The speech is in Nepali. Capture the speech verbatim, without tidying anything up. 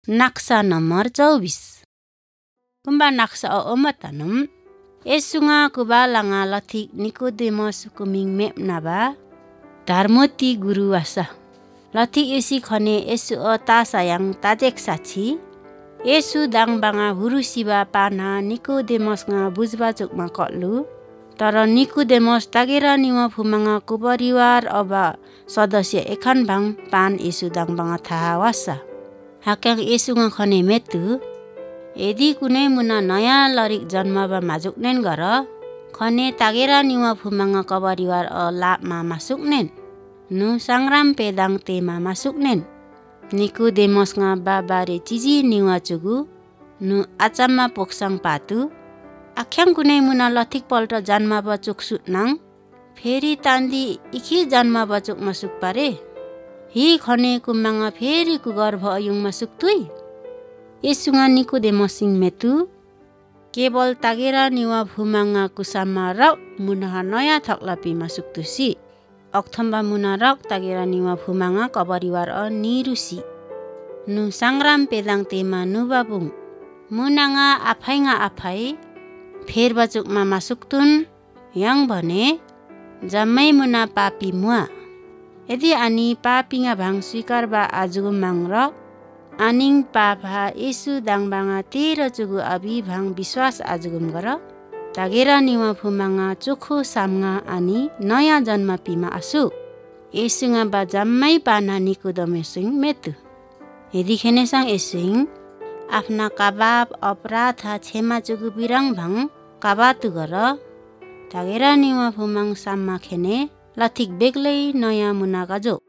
Naksa nomor चौबिस. Kumba naksa o omatanum. Esunga kuba langa lathik Nicodemus kuming mep naba. Dharmoti guru wasa. Lathik isi khone esu o ta sayang tajek sachi. Esu dang banga huru siba pana Nicodemus nga buzba chukma kotlu. तर निकोदेमस तागेरा निवा फुमाङा को परिवार अब सदस्य एखन भाङ पान यसु दाङ बाङा थाहा वासा हाक्याङ यसुङा खने मेतु यदि कुनै मुना नयाँ लरिक जन्मबा माजुक्नेन गर खने तागेरा निवा फुमाङा को परिवार अ लापमा मासुक्नेन नु संग्राम पेदाङ तेमा मासुक्नेन निकोदेमसङा बाबारे चिजी निवा चुगु नु आचाममा पोक्साङ पातु आख्याङ कुनै मुना लथिक पल्ट जन्मा बचुक सुत्नाङ फेरि तान्दी इखि जन्मा बचुक मसुक पारे हि खने कुमाङा फेरि कुगर्भ अयुङमा सुक्तुई यसुङा निकोदेमसिङ मेतु केवल तागेरा निवा भुमाङा कुसामा र मुना नयाँ थक्लापीमा सुक्तुसी अक्थम्बा मुना रक तागेरा निवा भुमाङा कबरिवार अ निरुसी नु संग्राम पेदाङ तेमा नुबाबुङ मुनाङा आफाइङा आफाइ फेर बचुकमा मासुक्तुन yang भने जम्मै मुना पापी मुआ यदि अनि पापीङा भाङ स्वीकार बा आजुगु माङ र आनिङ पापा यसु दाङबाङा तेर चुगु अभि भाङ विश्वास आजुगुम गर तागेरा निवा फुमाङा चोखो सामङा अनि नयाँ जन्म पिमा आसु यसुङा बा जम्मै पाना निकोदेमसिङ मेतु यदि खेनेसाङ यसुङ आफ्ना काबाब अपराध क्षमा चुगु बिराङ भाङ काबातु गर तागेरा निवा फुमाङ साममा खेने लथिक बेग्लै नयाँ मुना गजो